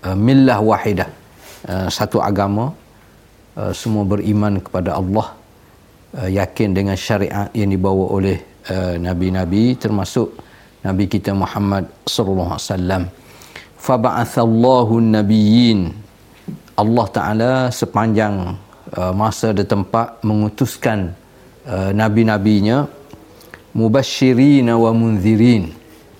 millah wahidah, satu agama, semua beriman kepada Allah, yakin dengan syariat yang dibawa oleh nabi-nabi, termasuk Nabi kita Muhammad sallallahu alaihi wasallam. Fa ba'atsallahu an-nabiyyin, Allah Taala sepanjang masa dan tempat mengutuskan nabi-nabinya, mubasysyirin wa munzirin,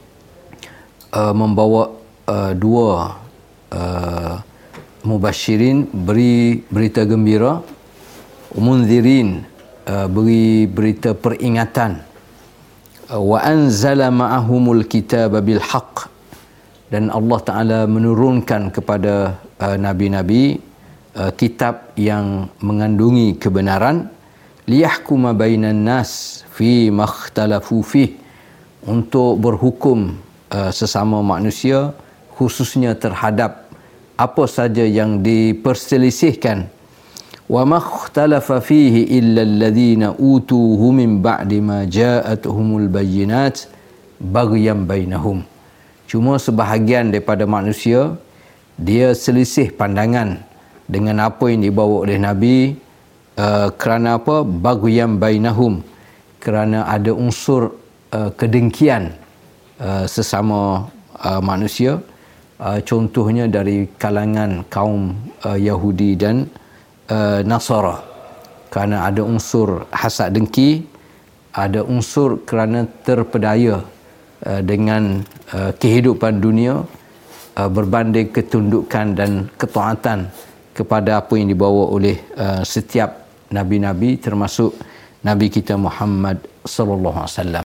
membawa dua mubasysyirin, beri berita gembira, munzirin, beri berita peringatan, wa anzala ma'ahumul kitaba bil haqq, dan Allah Taala menurunkan kepada nabi-nabi kitab yang mengandungi kebenaran, liyahkuma bainan nas fi makhtalafu fih, untuk berhukum sesama manusia, khususnya terhadap apa saja yang diperselisihkan. Wa makhtalafa fihi illa alladhina utuhu min ba'di ma ja'atuhumul bayyinat baghyan bainahum. Cuma sebahagian daripada manusia dia selisih pandangan dengan apa yang dibawa oleh Nabi, kerana apa? Baghyan bainahum, kerana ada unsur kedengkian sesama manusia, contohnya dari kalangan kaum Yahudi dan Nasara, kerana ada unsur hasad dengki, ada unsur kerana terpedaya dengan kehidupan dunia, berbanding ketundukan dan ketaatan kepada apa yang dibawa oleh setiap nabi-nabi, termasuk Nabi kita Muhammad sallallahu alaihi wasallam.